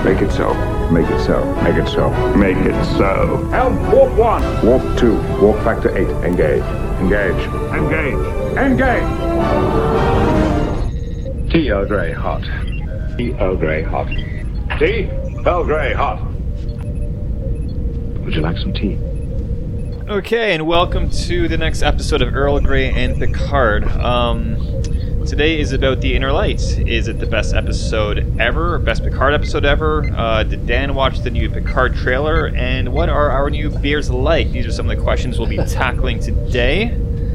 Make it so. Make it so. Make it so. Make it so. Helm, warp 1. Warp 2. Warp factor 8. Engage. Engage. Engage. Engage. T. Earl Grey, hot. T. Earl Grey, hot. Tea? Earl Grey, hot. Would you like some tea? Okay, and welcome to the next episode of Earl Grey and Picard. Today is about The Inner Light. Is it the best episode ever? Best Picard episode ever? Did Dan watch the new Picard trailer? And what are our new beers like? These are some of the questions we'll be tackling today.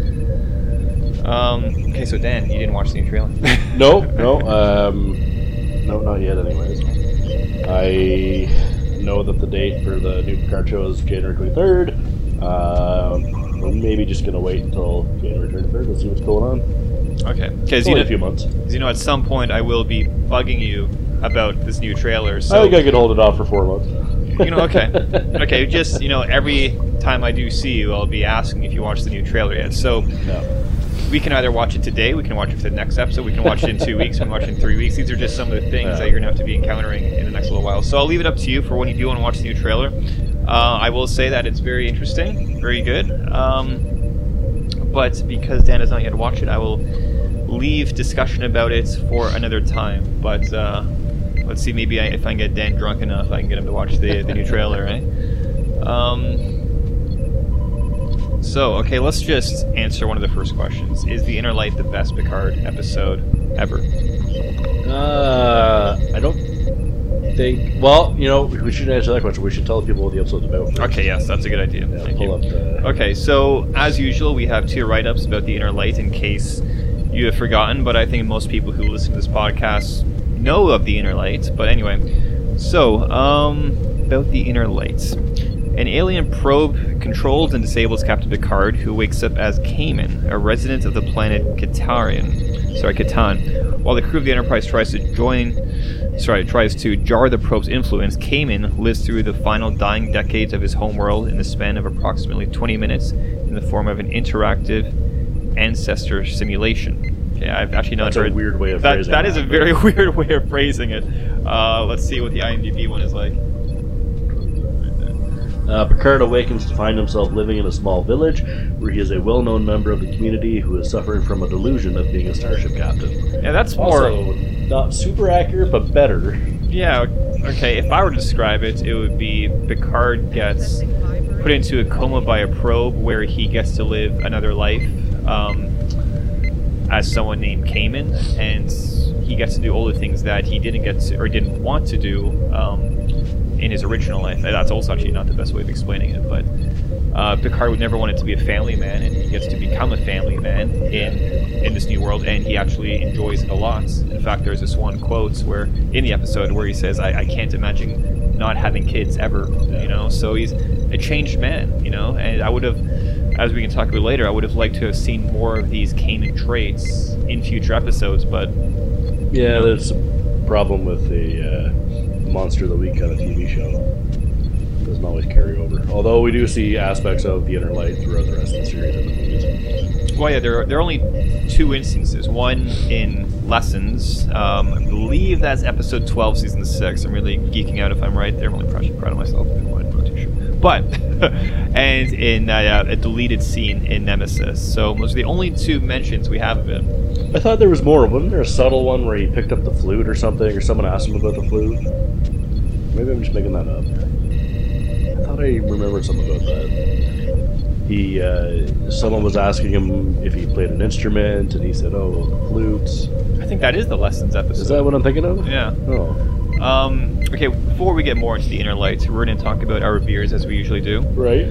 Okay, so Dan, you didn't watch the new trailer? No, not yet anyways. I know that the date for the new Picard show is January 23rd. We're maybe just going to wait until January 23rd to see what's going on. Okay. It's only a few months. Because you know, at some point I will be bugging you about this new trailer. So I think I could hold it off for 4 months. You know, okay. Okay, just, you know, every time I do see you, I'll be asking if you watched the new trailer yet. So No. we can either watch it today, we can watch it for the next episode, we can watch it in 2 weeks, we can watch it in 3 weeks. These are just some of the things that you're going to have to be encountering in the next little while. So I'll leave it up to you for when you do want to watch the new trailer. I will say that it's very interesting, very good. But because Dan has not yet watched it, I will leave discussion about it for another time. But let's see, maybe if I can get Dan drunk enough, I can get him to watch the new trailer, right? So, okay, let's just answer one of the first questions. Is The Inner Light the best Picard episode ever? I don't think... Well, you know, we should answer that question. We should tell people what the episode's about first. Okay, yes, that's a good idea. Yeah, Thank pull you. up the... Okay, so as usual, we have 2 write-ups about The Inner Light in case you have forgotten, but I think most people who listen to this podcast know of The Inner Light. But anyway, so, about The Inner Light. An alien probe controls and disables Captain Picard, who wakes up as Cayman, a resident of the planet Catan. While the crew of the Enterprise tries to jar the probe's influence, Cayman lives through the final dying decades of his homeworld in the span of approximately 20 minutes in the form of an interactive ancestor simulation. Okay, I've actually not heard... That's a weird way of phrasing it. That is a very weird way of phrasing it. Let's see what the IMDb one is like. Picard awakens to find himself living in a small village where he is a well-known member of the community who is suffering from a delusion of being a starship captain. Yeah, that's more... Also, not super accurate, but better. Yeah, okay, if I were to describe it, it would be Picard gets put into a coma by a probe where he gets to live another life as someone named Cayman, and he gets to do all the things that he didn't get to, or didn't want to do in his original life. That's also actually not the best way of explaining it, but Picard would never wanted to be a family man, and he gets to become a family man in this new world, and he actually enjoys it a lot. In fact, there's this one quote where in the episode where he says, I can't imagine not having kids ever, you know, so he's a changed man, you know, and I would have, as we can talk about later, I would have liked to have seen more of these Cayman traits in future episodes, but... Yeah, there's a problem with the Monster of the Week kind of TV show. Doesn't always carry over. Although we do see aspects of The Inner Light throughout the rest of the series and the movies. Well, yeah, there are only 2 instances. One in Lessons. I believe that's episode 12, season 6. I'm really geeking out if I'm right there. I'm really proud of myself. But, and in a deleted scene in Nemesis. So those are the only 2 mentions we have of it. I thought there was more. Wasn't there a subtle one where he picked up the flute or something, or someone asked him about the flute? Maybe I'm just making that up. I thought I remembered something about that. Someone was asking him if he played an instrument, and he said, "Oh, the flutes." I think that is the Lessons episode. Is that what I'm thinking of? Yeah. Oh. Okay, before we get more into The Inner Light, we're going to talk about our beers as we usually do. Right.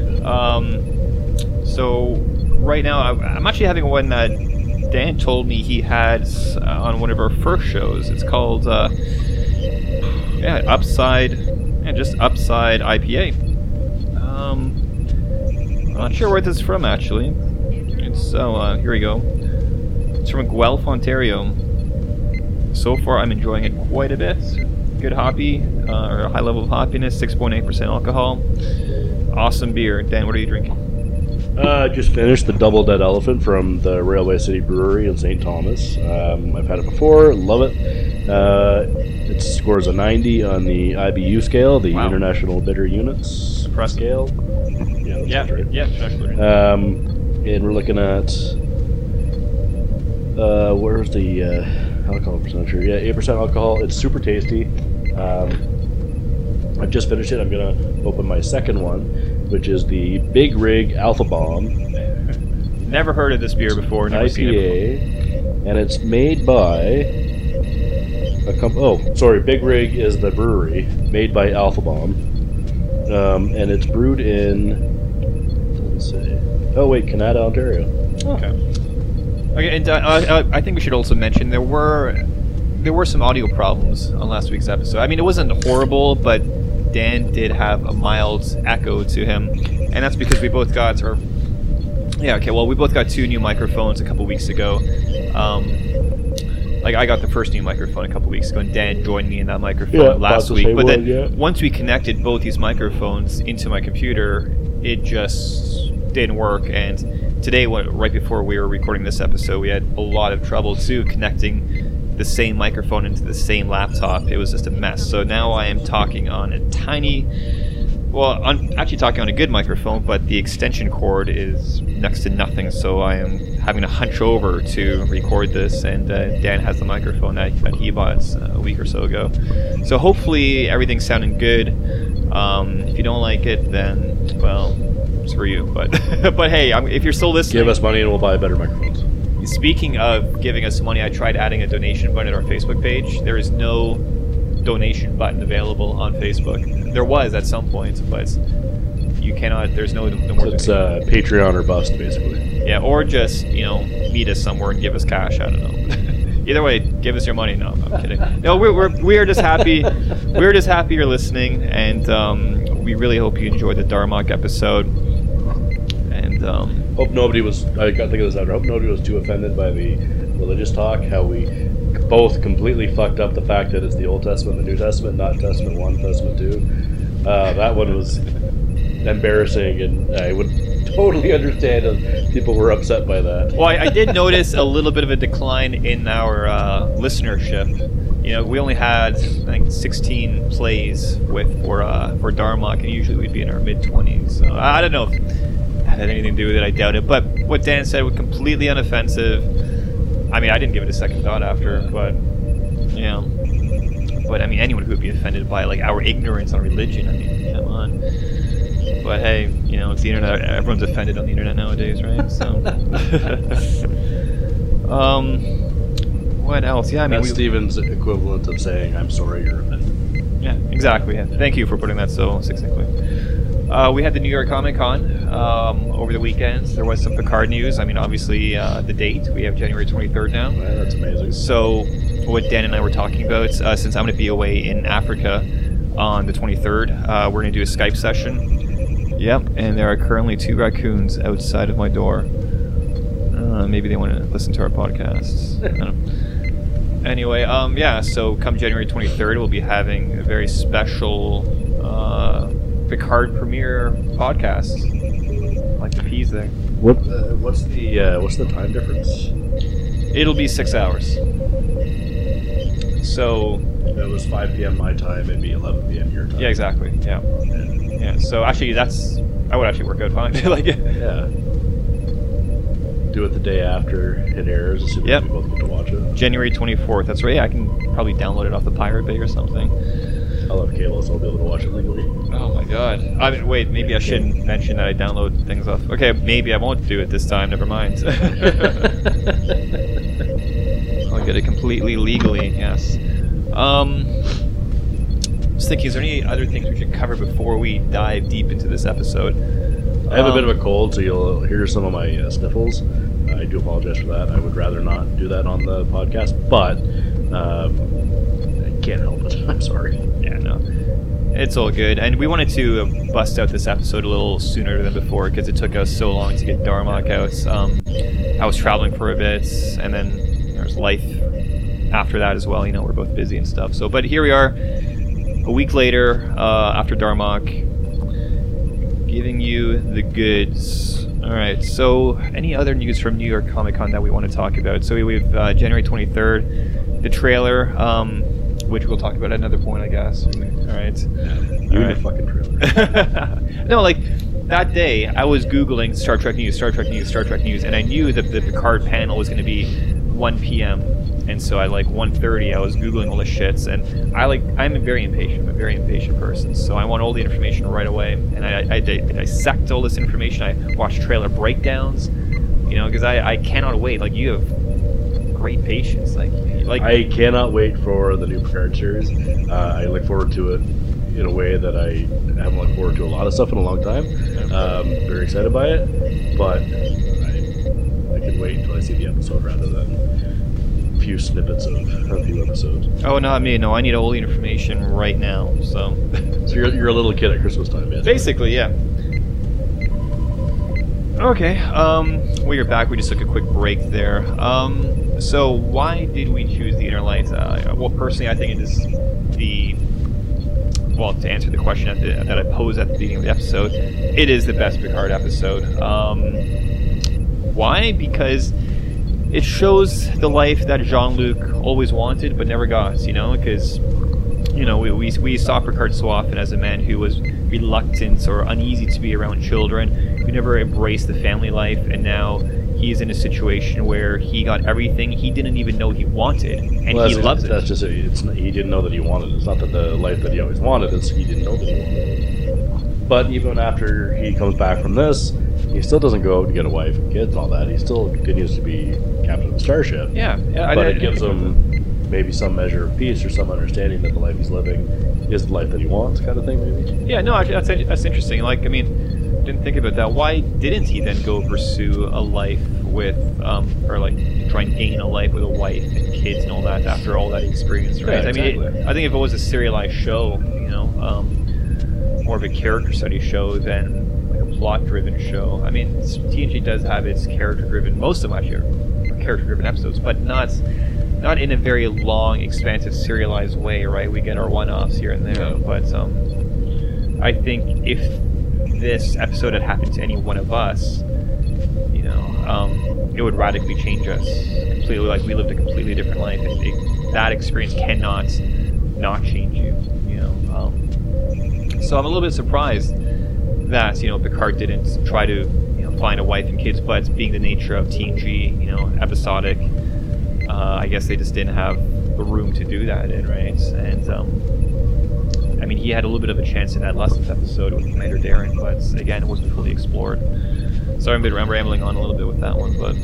So right now, I'm actually having one that Dan told me he had on one of our first shows. It's called Upside IPA. I'm not sure where this is from actually. Here we go. It's from Guelph, Ontario. So far, I'm enjoying it quite a bit. Good hoppy, or a high level of hoppiness, 6.8% alcohol. Awesome beer. Dan, what are you drinking? Just finished the Double Dead Elephant from the Railway City Brewery in St. Thomas. I've had it before, love it. It scores a 90 on the IBU scale, the Wow. International Bitter Units Impressive. scale. Yeah, that sounds right. Yeah, actually. And we're looking at where's the alcohol percentage here? Yeah, 8% alcohol. It's super tasty. I've just finished it. I'm gonna open my second one, which is the Big Rig Alpha Bomb Never heard of this beer before. Never seen it IPA, and it's made by a Big Rig is the brewery, made by Alpha Bomb, and it's brewed in. What does it say? Oh wait, Canada, Ontario. before. Okay, and I think we should also mention there were some audio problems on last week's episode. I mean, it wasn't horrible, but Dan did have a mild echo to him, and that's because we both got we both got 2 new microphones a couple weeks ago. I got the first new microphone a couple weeks ago, and Dan joined me in that microphone last week. But then once we connected both these microphones into my computer, it just didn't work. And today, right before we were recording this episode, we had a lot of trouble too connecting the same microphone into the same laptop. It was just a mess. So now I am talking on a I'm actually talking on a good microphone, but the extension cord is next to nothing, so I am having to hunch over to record this, and Dan has the microphone that he bought a week or so ago. So hopefully everything's sounding good. If you don't like it, then, well, screw you. But but hey, if you're still listening... Give us money and we'll buy better microphones. Speaking of giving us money, I tried adding a donation button at our Facebook page. There is no donation button available on Facebook. There was at some point, but you cannot. There's no more. So it's Patreon or bust, basically. Yeah, or just meet us somewhere and give us cash. I don't know. Either way, give us your money. No, I'm kidding. No, we are just happy. We're just happy you're listening, and we really hope you enjoyed the Darmok episode. And hope nobody was. I got to think of this after. Hope nobody was too offended by the religious talk. How we both completely fucked up the fact that it's the Old Testament and the New Testament, not Testament 1, Testament 2. That one was embarrassing, and I would totally understand if people were upset by that. Well, I did notice a little bit of a decline in our listenership. We only had, I think, 16 plays for Darmok, and usually we'd be in our mid-20s. So I don't know if it had anything to do with it. I doubt it. But what Dan said was completely unoffensive. I mean, I didn't give it a second thought after, but But I mean, anyone who would be offended by our ignorance on religion. I mean, come on. But hey, it's the internet. Everyone's offended on the internet nowadays, right? So, what else? Yeah, I mean, that's Steven's equivalent of saying, "I'm sorry, you're offended." Yeah, exactly. Yeah. Thank you for putting that so succinctly. We had the New York Comic Con over the weekend. There was some Picard news. I mean, obviously, the date. We have January 23rd now. Yeah, that's amazing. So, what Dan and I were talking about, since I'm going to be away in Africa on the 23rd, we're going to do a Skype session. Yep, and there are currently 2 raccoons outside of my door. Maybe they want to listen to our podcasts. I don't know. Anyway, so come January 23rd, we'll be having a very special Picard premiere podcast. Like the peas there. What's the time difference? It'll be 6 hours. So if it was 5 p.m. my time, it'd be 11 p.m. your time. Yeah, exactly. Yeah. So actually, that would actually work out fine. Yeah. Do it the day after it airs, assuming we both get to watch it. January 24th. That's right. Yeah, I can probably download it off the Pirate Bay or something. I'll have cable, so I'll be able to watch it legally. Oh my god. I mean, wait, maybe I shouldn't mention that I download things off. Okay, maybe I won't do it this time. Never mind. I'll get it completely legally, yes. I was thinking, is there any other things we should cover before we dive deep into this episode? I have a bit of a cold, so you'll hear some of my sniffles. I do apologize for that. I would rather not do that on the podcast, but I can't help it. I'm sorry. Yeah, no. It's all good. And we wanted to bust out this episode a little sooner than before because it took us so long to get Darmok out. I was traveling for a bit, and then there's life after that as well. We're both busy and stuff. So, but here we are, a week later, after Darmok, giving you the goods. All right. So, any other news from New York Comic Con that we want to talk about? So, we have January 23rd, the trailer. which we'll talk about at another point, I guess. All right. You and your fucking trailer. No, like that day, I was Googling Star Trek news, and I knew that the Picard panel was going to be 1 p.m. And so at like 1:30, I was Googling all the shits, and I'm a very impatient. I'm a very impatient person, so I want all the information right away. And I dissect all this information. I watch trailer breakdowns, because I cannot wait. Like, you have great patience. Like I cannot wait for the new Picard series. I look forward to it in a way that I haven't looked forward to a lot of stuff in a long time. Very excited by it, but I can wait until I see the episode rather than a few snippets of a few episodes. Oh, not me. No, I need all the information right now. So you're a little kid at Christmas time, yes? Basically, yeah. Okay, we are back. We just took a quick break there. So why did we choose the Inner Light? Well, personally, I think it is to answer the question that I posed at the beginning of the episode, it is the best Picard episode. Why? Because it shows the life that Jean-Luc always wanted but never got, because we saw Picard so often as a man who was reluctant or uneasy to be around children, who never embraced the family life, and now he's in a situation where he got everything he didn't even know he wanted, and he loves it. That's just it. He didn't know that he wanted it. It's not that the life that he always wanted, it's he didn't know that he wanted it. But even after he comes back from this, he still doesn't go out and get a wife and kids and all that. He still continues to be captain of the starship. Yeah. But it gives him maybe some measure of peace or some understanding that the life he's living is the life that he wants, kind of thing, maybe. Yeah, no, actually, that's interesting. Like, I mean, didn't think about that. Why didn't he then go pursue a life with, or like try and gain a life with a wife and kids and all that after all that he experienced, right? Yeah, exactly. I mean, I think if it was a serialized show, more of a character study show than plot-driven show. I mean, TNG does have its character-driven, most of them actually are character-driven episodes, but not in a very long, expansive, serialized way, right? We get our one-offs here and there, but I think if this episode had happened to any one of us, it would radically change us completely. Like, we lived a completely different life, and that experience cannot not change you. So I'm a little bit surprised that Picard didn't try to find a wife and kids, but being the nature of TNG, episodic, I guess they just didn't have the room to do that in, right? And I mean, he had a little bit of a chance in that Lessons episode with Commander Darren, but again, it wasn't fully explored. Sorry, I'm rambling on a little bit with that one, but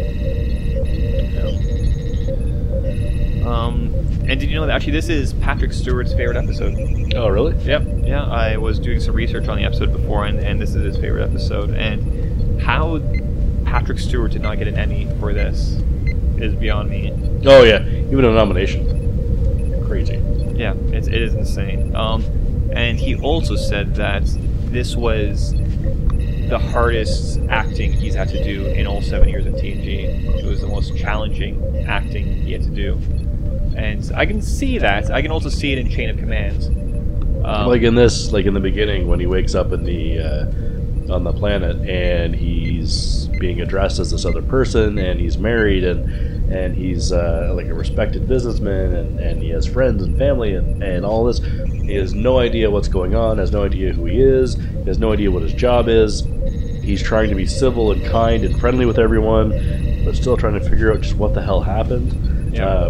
and did you know that actually this is Patrick Stewart's favorite episode? Oh, really? Yep. Yeah, I was doing some research on the episode before, and this is his favorite episode. And how Patrick Stewart did not get an Emmy for this is beyond me. Oh, yeah. Even a nomination. Crazy. Yeah, it is insane. And he also said that this was the hardest acting he's had to do in all 7 years of TNG. It was the most challenging acting he had to do. And I can see that. I can also see it in Chain of Command. Like in the beginning, when he wakes up in on the planet and he's being addressed as this other person, and he's married, and he's like a respected businessman, and he has friends and family and all this. He has no idea what's going on, has no idea who he is, has no idea what his job is. He's trying to be civil and kind and friendly with everyone, but still trying to figure out just what the hell happened. Yeah.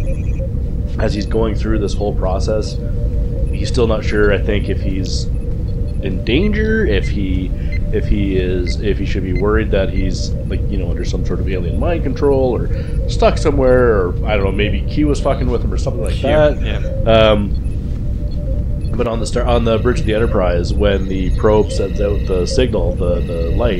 As he's going through this whole process, he's still not sure, I think, if he's in danger, if he should be worried that he's under some sort of alien mind control or stuck somewhere, or I don't know, maybe Q was fucking with him or something like that. Yeah. But on the bridge of the Enterprise, when the probe sends out the signal, the light,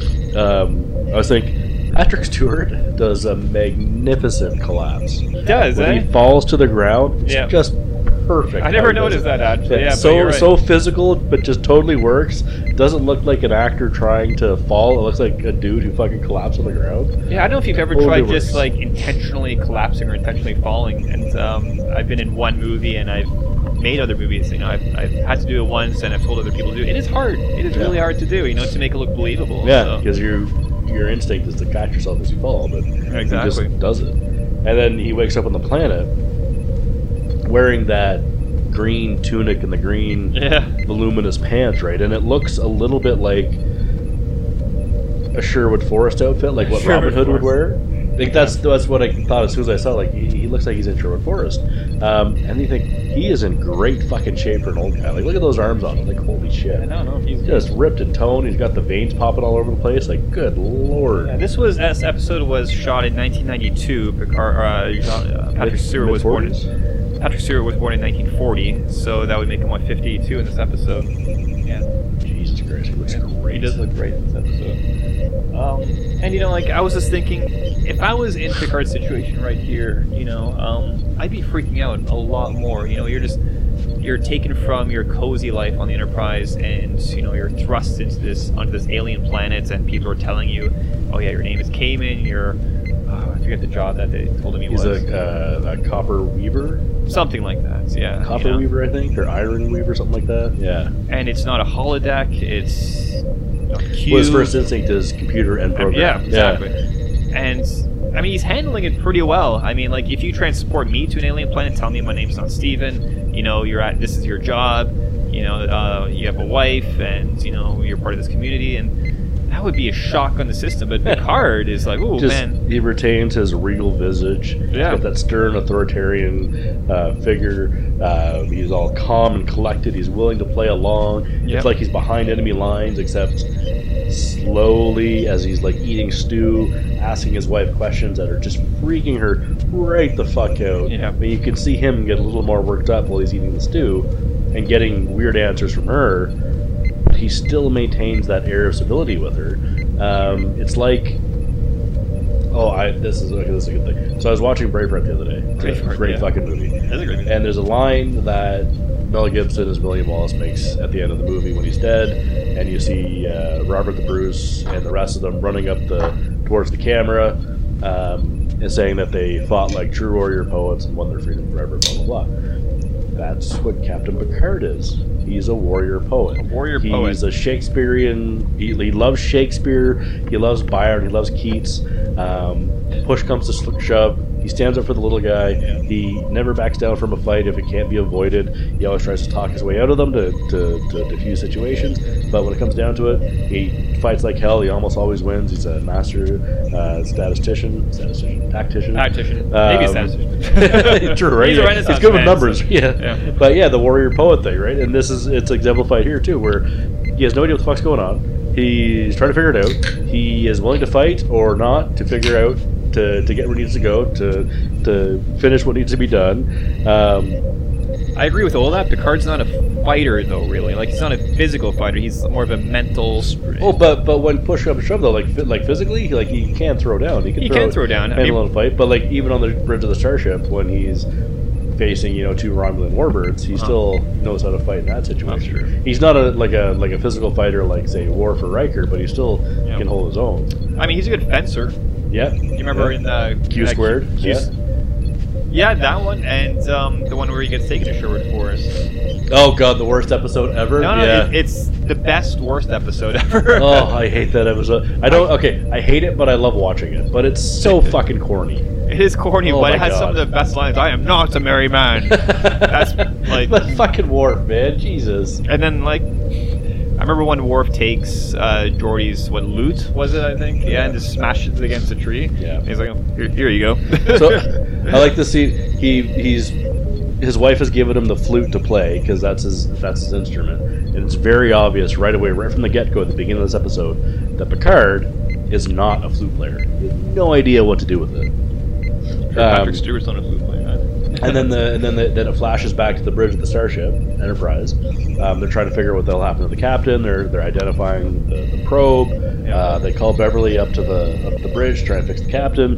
I was thinking, Patrick Stewart does a magnificent collapse. He does, when he falls to the ground, it's just perfect. I never noticed that, actually. Yeah, so physical, but just totally works. Doesn't look like an actor trying to fall. It looks like a dude who fucking collapsed on the ground. Yeah, I don't know if you've ever tried just intentionally collapsing or intentionally falling. And I've been in one movie, and I've made other movies. I've had to do it once, and I've told other people to do it. It is hard. It is really hard to do. To make it look believable. Yeah, because your instinct is to catch yourself as you fall, but exactly. he just does it. And then he wakes up on the planet, wearing that green tunic and the green voluminous pants, right? And it looks a little bit like a Sherwood Forest outfit, like what Robin Hood would wear. I think that's what I thought as soon as I saw it. Like, he looks like he's in Sherwood Forest. And you think, he is in great fucking shape for an old guy. Like, look at those arms on him. Like, holy shit. I don't know if he's just ripped and toned. He's got the veins popping all over the place. Like, good lord. Yeah, this episode was shot in 1992. Patrick Stewart was born in 1940, so that would make him 52 in this episode. Yeah. Jesus Christ, he looks great. He does look great in this episode. And like, I was just thinking, if I was in Picard's situation right here, I'd be freaking out a lot more. You're taken from your cozy life on the Enterprise, and you're thrust onto this alien planet, and people are telling you, oh yeah, your name is Kamen. I forget the job that they told him he was. He's a copper weaver. Something like that, yeah. Copper weaver, I think, or iron weaver, something like that. Yeah. And it's not a holodeck. It's Well, his first instinct is computer and program. Yeah, exactly. Yeah. And I mean, he's handling it pretty well. I mean, like, if you transport me to an alien planet, tell me my name's not Steven. This is your job. You have a wife, and you're part of this community, and that would be a shock on the system. But Picard is like, oh man, he retains his regal visage. He's got that stern authoritarian figure. He's all calm and collected. He's willing to play along. Yep. It's like he's behind enemy lines, except slowly, as he's like eating stew, asking his wife questions that are just freaking her right the fuck out. Yeah. But you can see him get a little more worked up while he's eating the stew and getting weird answers from her. He still maintains that air of civility with her. It's like, this is a good thing. So I was watching Braveheart the other day. It's a great fucking movie. That's a great movie. And there's a line that Mel Gibson as William Wallace makes at the end of the movie when he's dead, and you see Robert the Bruce and the rest of them running up towards the camera, and saying that they fought like true warrior poets and won their freedom forever, blah blah blah. That's what Captain Picard is. He's a warrior poet. He's a Shakespearean. He loves Shakespeare. He loves Byron. He loves Keats. Push comes to shove, he stands up for the little guy. Yeah. He never backs down from a fight if it can't be avoided. He always tries to talk his way out of them to diffuse situations. But when it comes down to it, he fights like hell. He almost always wins. He's a master tactician. Maybe a statistician. True, right? He's good with numbers. Yeah. But yeah, the warrior poet thing, right? And it's exemplified here too, where he has no idea what the fuck's going on. He's trying to figure it out. He is willing to fight or not to figure out, to get where he needs to go, to finish what needs to be done. I agree with all that. Picard's not a fighter, though, really. Like, he's not a physical fighter. He's more of a mental... Oh, but when push comes to shove, though, like physically, he can throw down. He can throw down. Handle and fight. But, like, even on the bridge of the starship, when he's facing, two Romulan warbirds, he still knows how to fight in that situation. Sure. He's not a physical fighter like, say, Worf or Riker, but he still can hold his own. I mean, he's a good fencer. Yeah. You remember in the... Q squared? Yeah, that one, and the one where he gets taken to Sherwood Forest. Oh god, the worst episode ever? No, it's the worst episode ever. Oh, I hate that episode. I hate it, but I love watching it. But it's so fucking corny. It is corny, but it has some of the best lines. I am not a merry man. That's like... But fucking Worf, man, Jesus. And then, like... I remember when Worf takes Geordi's loot was it? I think and just smashes it against a tree. Yeah, and he's like, here you go. So I like to see his wife has given him the flute to play because that's his instrument, and it's very obvious right away, right from the get go at the beginning of this episode, that Picard is not a flute player. He has no idea what to do with it. Patrick Stewart's not a flute player. And then it flashes back to the bridge of the starship Enterprise. They're trying to figure out what that'll happen to the captain. They're identifying the probe. They call Beverly up to the bridge, trying to fix the captain.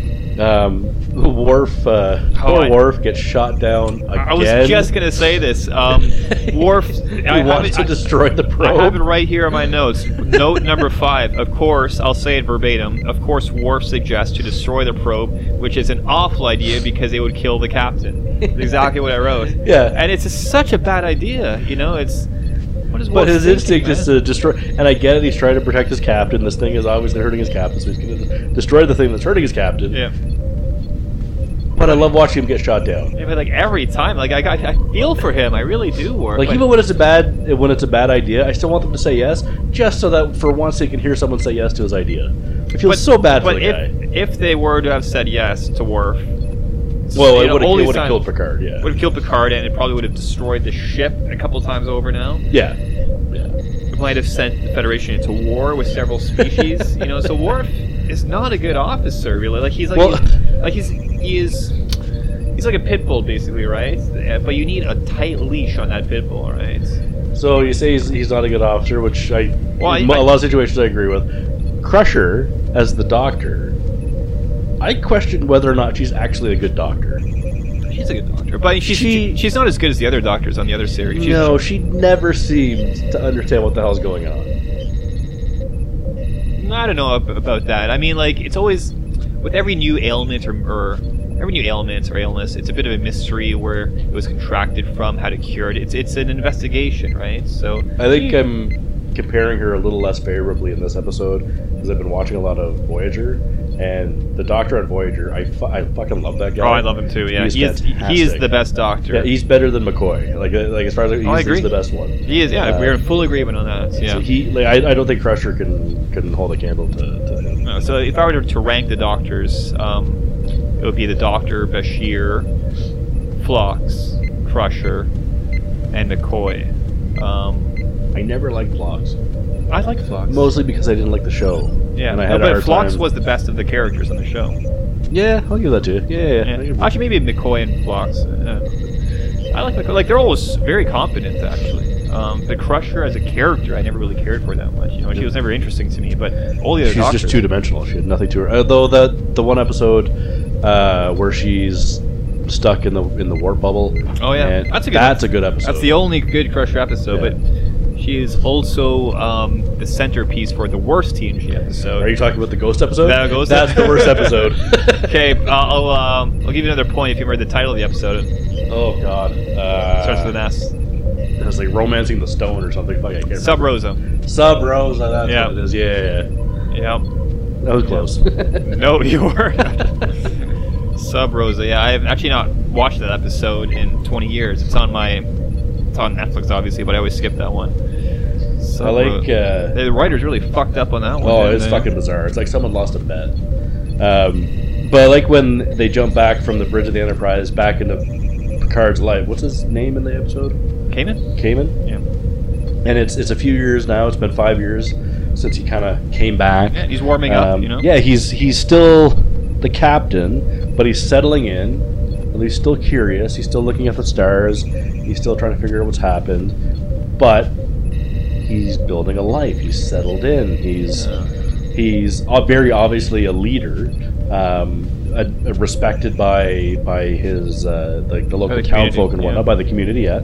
Worf gets shot down again. I was just gonna say this. Worf wants to destroy the probe. I have it right here on my notes. Note number 5. Of course, I'll say it verbatim. Of course, Worf suggests to destroy the probe, which is an awful idea because it would kill the captain. That's exactly what I wrote. Yeah, and it's such a bad idea. It's. But his instinct is to destroy, and I get it. He's trying to protect his captain. This thing is obviously hurting his captain, so he's going to destroy the thing that's hurting his captain. Yeah. but I love watching him get shot down. Yeah, but like every time, like I feel for him. I really do. Work. Like even when it's a bad idea, I still want them to say yes, just so that for once they can hear someone say yes to his idea. It feels so bad for the guy. If they were to have said yes to Worf, well, it would have killed Picard. Yeah, would have killed Picard, and it probably would have destroyed the ship a couple times over. Now, yeah. It might have sent the Federation into war with several species. So Worf is not a good officer, really. Like he's like he's like a pit bull, basically, right? But you need a tight leash on that pit bull, right? So you say he's not a good officer, which a lot of situations I agree with. Crusher as the Doctor, I question whether or not she's actually a good doctor. She's a good doctor, but she's not as good as the other doctors on the other series. She never seemed to understand what the hell's going on. I don't know about that. I mean, like, it's always with every new ailment or every new ailment or illness, it's a bit of a mystery where it was contracted from, how to cure it. It's an investigation, right? So I think I'm comparing her a little less favorably in this episode because I've been watching a lot of Voyager. And the Doctor on Voyager, I fucking love that guy. Oh, I love him too. Yeah, he is the best Doctor. Yeah, he's better than McCoy. Like as far as he's the best one. He is. Yeah, we're in full agreement on that. Yeah. So I don't think Crusher can hold a candle to him. No, so if I were to rank the Doctors, it would be the Doctor, Bashir, Phlox, Crusher, and McCoy. I never liked Phlox. I like Phlox. Mostly because I didn't like the show. Yeah, and but Phlox was the best of the characters on the show. Yeah, I'll give that to you. Yeah. Actually, maybe McCoy and Phlox. I like McCoy. Like, they're always very competent, actually. The Crusher as a character, I never really cared for that much. She was never interesting to me, but all the other Doctors... She's just two-dimensional. She had nothing to her. Although the one episode where she's stuck in the warp bubble. Oh, yeah. That's a good episode. That's the only good Crusher episode, but... She is also the centerpiece for the worst TNG episode. Are you talking about the Ghost episode? That's the worst episode. Okay, I'll give you another point if you remember the title of the episode. Oh God! Starts with an S. It was like Romancing the Stone or something. Fuck, I can't remember. Sub Rosa. That's what it is. Yeah. That was close. No, you were. Sub Rosa. Yeah, I have actually not watched that episode in 20 years. It's on Netflix, obviously, but I always skip that one. So, I like... the writers really fucked up on that one. Oh, it's fucking bizarre. It's like someone lost a bet. But I like when they jump back from the bridge of the Enterprise back into Picard's life. What's his name in the episode? Kamen? Yeah. And it's a few years now. It's been 5 years since he kind of came back. Yeah, he's warming up, Yeah, he's still the captain, but he's settling in. And he's still curious. He's still looking at the stars. He's still trying to figure out what's happened. But he's building a life. He's settled in. He's very obviously a leader, respected by his the local townfolk and whatnot, by the community yet.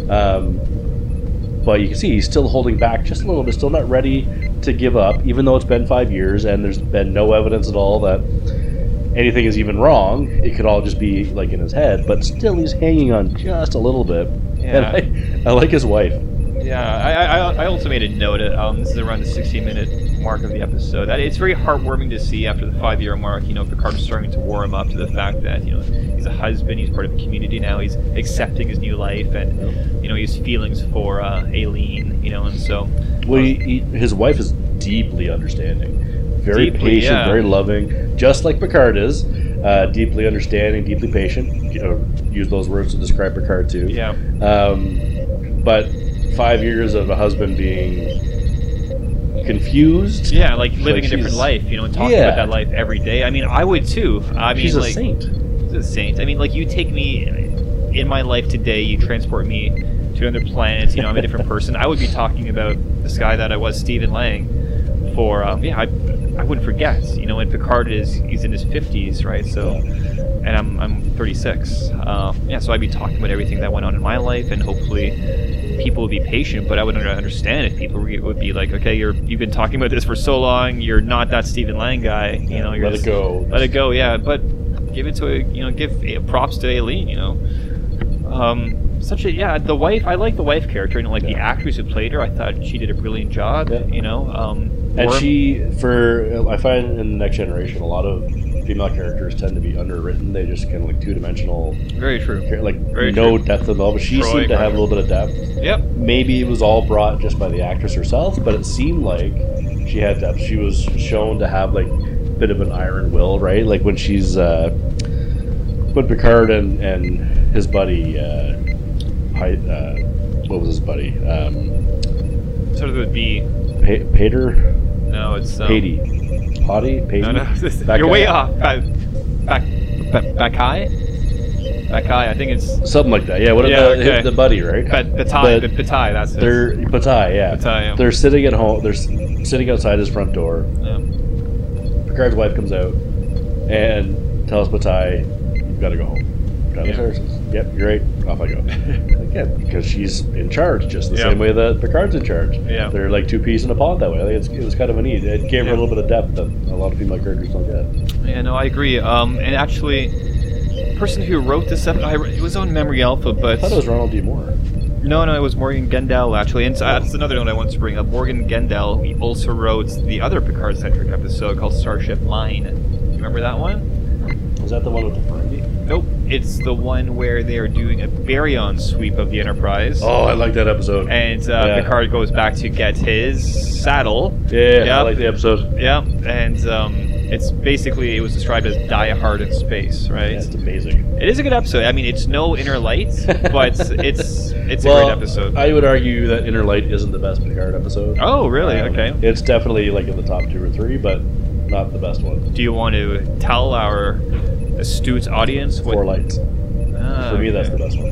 But you can see he's still holding back just a little bit. Still not ready to give up, even though it's been 5 years and there's been no evidence at all that anything is even wrong. It could all just be like in his head, but still he's hanging on just a little bit. Yeah. And I like his wife. Yeah, I also made a note. This is around the 60-minute mark of the episode. It's very heartwarming to see after the 5-year mark. Picard's starting to warm up to the fact that he's a husband. He's part of a community now. He's accepting his new life, and his feelings for Aileen. And so. Well, his wife is deeply understanding. Very patient, very loving, just like Picard is. Deeply understanding, deeply patient. Use those words to describe Picard too. Yeah. But 5 years of a husband being confused. Yeah, like living a different life, and talking about that life every day. I mean, I would too. I mean, she's a saint. She's a saint. I mean, like, you take me in my life today, you transport me to another planet. I'm a different person. I would be talking about this guy that I was, Stephen Lang, for I wouldn't forget, and Picard he's in his 50s, right? So, and I'm 36. So I'd be talking about everything that went on in my life, and hopefully people would be patient. But I would understand if people would be like, okay, you've been talking about this for so long, you're not that Stephen Lang guy, you're let it go. Let it go, yeah. But give it to give props to Aileen, the wife. I like the wife character, and the actress who played her. I thought she did a brilliant job. Yeah. And I find in the Next Generation a lot of female characters tend to be underwritten. They just kind of like two-dimensional, Very true. like Very no true. depth at all. But she Troy seemed to have a Cryer. little bit of depth. Yep. Maybe it was all brought just by the actress herself, but it seemed like she had depth. She was shown to have like a bit of an iron will, right? Like when she's when Picard and his buddy, what was his buddy? Sort of would be. Pater, No, it's. Patey, Potty, Patey. No, no. Back You're way guy. off. Back high? Back high. I think it's. Something like that. Yeah, what Yeah, okay. the buddy, right? Patai, that's it. They're Patai, yeah. Patai, yeah. They're sitting at home. They're sitting outside his front door. Yeah. Picard's wife comes out and tells Patai, "You've got to go home." Picard Yeah. says, "Yep, you're right. Off I go." Again, because she's in charge, just the Yeah. same way that Picard's in charge. Yeah. They're like two peas in a pod that way. I think it was kind of a neat. It gave her a Yeah. little bit of depth that a lot of female characters don't get. Yeah, no, I agree. And actually, the person who wrote this up, it was on Memory Alpha, but I thought it was Ronald D. Moore. no, it was Morgan Gendel actually, and that's another note I wanted to bring up. Morgan Gendel, he also wrote the other Picard-centric episode called Starship Mine. You remember that one? Was that the one with the Ferengi? Nope, it's the one where they are doing a baryon sweep of the Enterprise. Oh, I like that episode. And Yeah. Picard goes back to get his saddle. Yeah, I Yep. like the episode. Yeah, and it's basically, it was described as Die Hard in space, right? Yeah, it's amazing. It is a good episode. I mean, it's no Inner Light, but it's a Well, great episode. I would argue that Inner Light isn't the best Picard episode. Oh, really? Okay. It's definitely like in the top 2 or 3, but not the best one. Do you want to tell our astute audience what? Four Lights. Ah, For me, that's okay. the best one.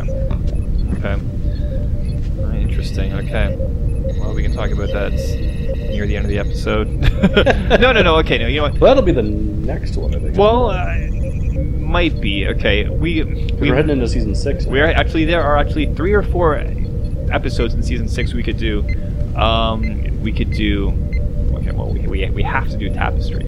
Okay. Interesting. Okay. Well, we can talk about that near the end of the episode. No. Okay. No. You know what? Well, that'll be the next one, I think. Well, might be. Okay. we're heading into season 6. There are actually 3 or 4 episodes in season 6 we could do. We could do. Okay. Well, we have to do Tapestry.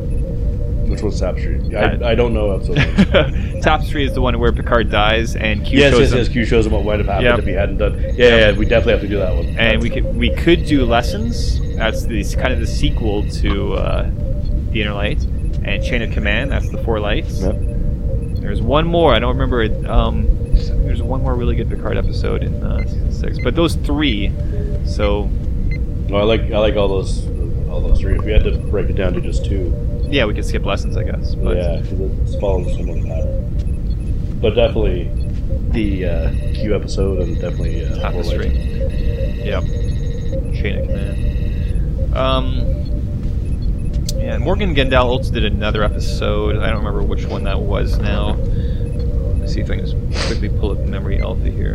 Which one's Tapestry? I don't know episode 1. Tapestry is the one where Picard dies and Q Yes, shows him. Q shows him what might have happened Yep. if he hadn't done. Yeah, we definitely have to do that one. And we could do Lessons. That's kind of the sequel to The Inner Light. And Chain of Command. That's the 4 Lights. Yep. There's one more. I don't remember it. There's one more really good Picard episode in season 6. But those 3. So No, I like all those 3. If we had to break it down to just 2, yeah, we could skip Lessons, I guess. But yeah, because it follows a similar pattern. But definitely the Q episode and definitely Tapestry. Yep. Chain of Command. Yeah, Morgan Gendel also did another episode. I don't remember which one that was now. Let's see if I can just quickly pull up Memory Alpha here.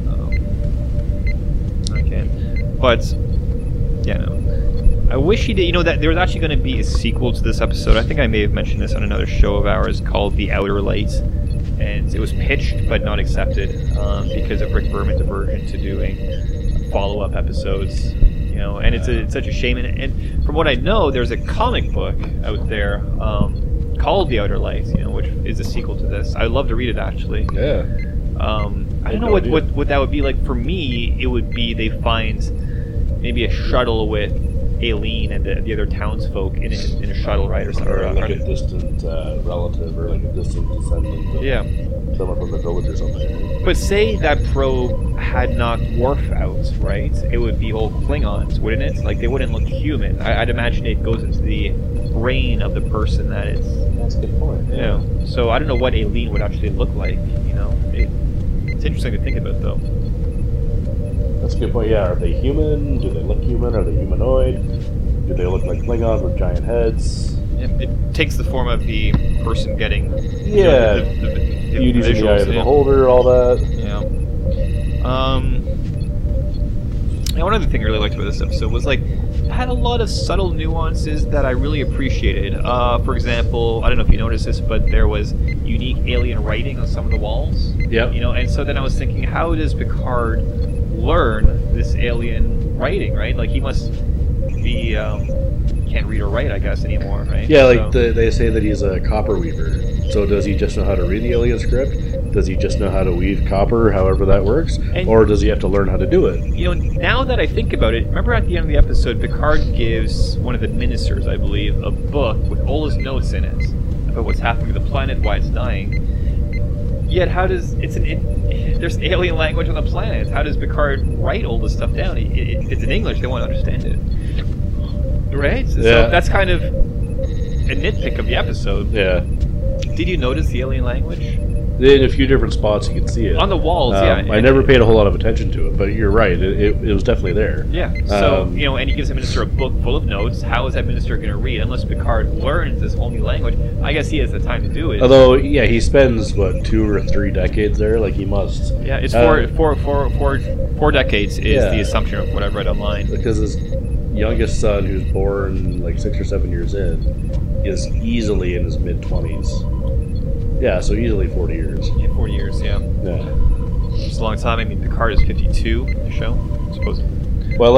Okay. But, yeah, no. I wish he did. You know, that there was actually going to be a sequel to this episode. I think I may have mentioned this on another show of ours called The Outer Light. And it was pitched but not accepted because of Rick Berman's aversion to doing follow-up episodes. You know, and it's such a shame. And from what I know, there's a comic book out there called The Outer Light, you know, which is a sequel to this. I'd love to read it, actually. Yeah. I don't know what that would be like. For me, it would be they find maybe a shuttle with Aileen and the other townsfolk in a shuttle, right, or something. Or like a distant relative or like a distant descendant of Yeah. someone from the village or something. But say that probe had knocked Worf out, right? It would be all Klingons, wouldn't it? Like, they wouldn't look human. I'd imagine it goes into the brain of the person that it's... That's a good point. Yeah. So I don't know what Aileen would actually look like, you know? It's interesting to think about, though. That's a good point. Yeah, are they human? Do they look human? Are they humanoid? Do they look like Klingons with giant heads? It takes the form of the person getting... Yeah. the Beauty's in the eye of the yeah. beholder, all that. Yeah. And one other thing I really liked about this episode was, like, it had a lot of subtle nuances that I really appreciated. For example, I don't know if you noticed this, but there was unique alien writing on some of the walls. Yep. You know, and so then I was thinking, how does Picard learn this alien writing, right? Like, he must be can't read or write, I guess, anymore, right? Yeah, like So- they say that he's a copper weaver. So does he just know how to read the alien script? Does he just know how to weave copper, however that works? And- Or does he have to learn how to do it? You know, now that I think about it, remember at the end of the episode, Picard gives one of the ministers, I believe, a book with all his notes in it. about what's happening to the planet, why it's dying. Yet, how does there's alien language on the planet? How does Picard write all this stuff down? It's in English. They won't understand it, right? So that's kind of a nitpick of the episode. Yeah. Did you notice the alien language? In a few different spots, you can see it On the walls, I never paid a whole lot of attention to it, but you're right. It was definitely there. Yeah. So and he gives the minister a book full of notes. How is that minister going to read unless Picard learns this whole new language? I guess he has the time to do it. Although, yeah, he spends 2 or 3 decades there. Like he must. Yeah, it's four decades is the assumption of what I've read online. Because his youngest son, who's born 6 or 7 years in, is easily in his mid-20s. Yeah, so easily 40 years. Yeah, 40 years, yeah. Yeah. It's a long time. I mean, Picard is 52 in the show, supposedly. Well,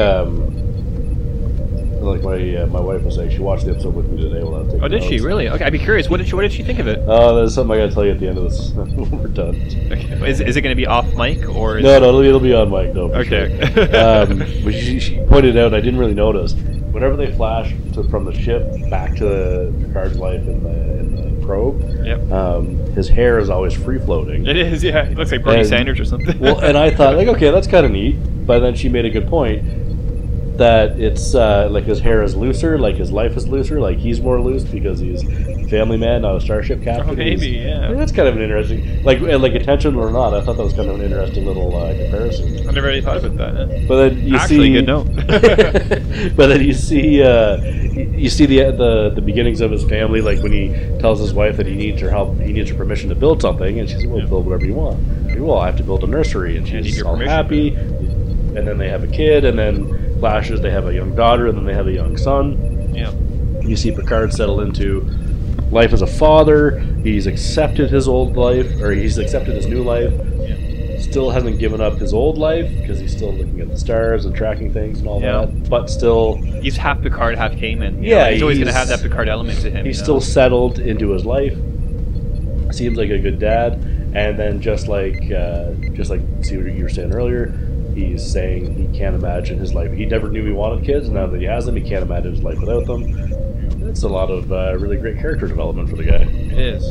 my wife was saying, she watched the episode with me today while I was taking Oh, did she? notes. Really? Okay, I'd be curious. What did she think of it? Oh, there's something I got to tell you at the end of this when we're done. Okay. Is it going to be off mic or? No, it'll be on mic. No, for okay. Sure. But she pointed out, I didn't really notice, whenever they flash from the ship back to Picard's life in the probe, his hair is always free floating. It is, yeah. It looks like Bernie Sanders or something. Well, and I thought, okay, that's kind of neat. But then she made a good point that it's his hair is looser, his life is looser, he's more loose because he's a family man, not a starship captain. Oh, maybe, yeah. That's kind of an interesting, intentional or not. I thought that was kind of an interesting little comparison. I never really thought about that. Eh? But then you Actually, see, good note. but then you see the beginnings of his family, when he tells his wife that he needs her help, he needs her permission to build something, and she says, "Well, build whatever you want." Well, I have to build a nursery, and she's all happy. And then they have a kid, and then flashes, they have a young daughter, and then they have a young son. Yeah. You see Picard settle into life as a father. He's accepted his old life, or he's accepted his new life. Yeah. Still hasn't given up his old life because he's still looking at the stars and tracking things and all that. But still, he's half Picard, half Kamen. He's always going to have that Picard element to him. He's still settled into his life. Seems like a good dad. And then just like see what you were saying earlier, he's saying he can't imagine his life. He never knew he wanted kids, and now that he has them, he can't imagine his life without them. It's a lot of really great character development for the guy. It is.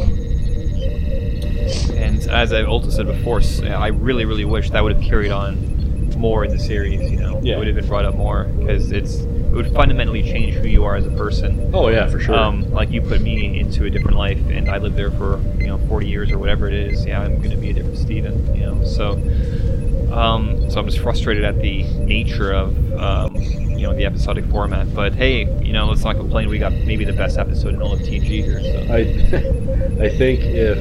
And as I've also said before, I really, really wish that would have carried on more in the series. It would have been brought up more because it would fundamentally change who you are as a person. Oh yeah, for sure. Like you put me into a different life, and I lived there for 40 years or whatever it is. Yeah, I'm going to be a different Steven. So I'm just frustrated at the nature of the episodic format. But hey, let's not complain. We got maybe the best episode in all of TNG here. So. I think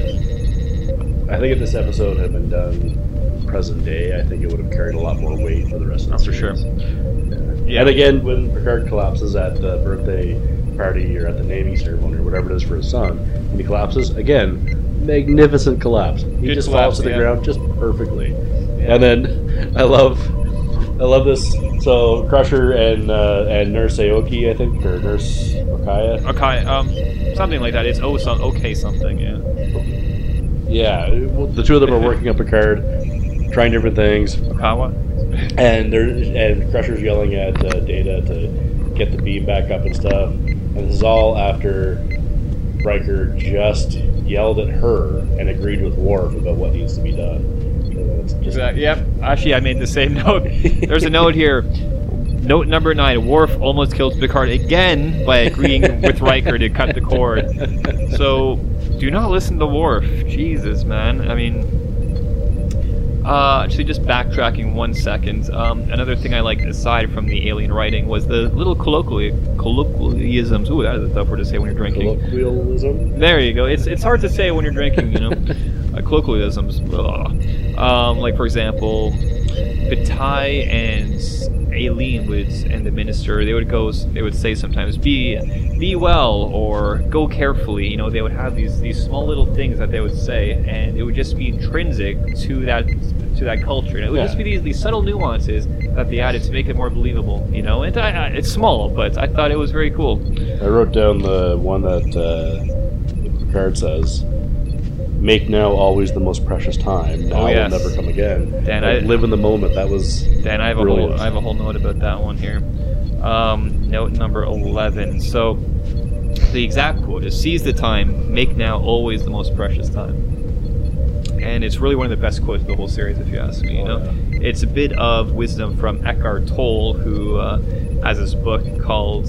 if this episode had been done present day, I think it would have carried a lot more weight for the rest of the series. For sure. Yeah. And again, when Picard collapses at the birthday party or at the naming ceremony or whatever it is for his son, when he collapses, again, magnificent collapse. He just falls to the ground just perfectly. Yeah. And then I love this. So Crusher and Nurse Aoki, I think, or Nurse Okaya. Okay, something like that. It's something. Yeah. Yeah, the two of them are working on Picard, trying different things. Okawa. And Crusher's yelling at Data to get the beam back up and stuff. And this is all after Riker just yelled at her and agreed with Worf about what needs to be done. Exactly. Yep. Actually, I made the same note. There's a note here. Note number 9. Worf almost kills Picard again by agreeing with Riker to cut the cord. So, do not listen to Worf. Jesus, man. I mean, actually, just backtracking 1 second. Another thing I liked aside from the alien writing was the little colloquialisms. Ooh, that is a tough word to say when you're drinking. Colloquialism? There you go. It's hard to say when you're drinking, colloquialisms. Like, for example, B'Etai and Aileen and the minister, they would say sometimes, be well, or go carefully. They would have these small little things that they would say, and it would just be intrinsic to that culture. And it would just be these subtle nuances that they added to make it more believable. And it's small, but I thought it was very cool. I wrote down the one that Picard says, "Make now always the most precious time. Now will never come again." Dan, live in the moment. That was Dan. I have a whole note about that one here. Note number 11. So the exact quote is, "Seize the time, make now always the most precious time." And it's really one of the best quotes of the whole series, if you ask me. You know, it's a bit of wisdom from Eckhart Tolle, who has this book called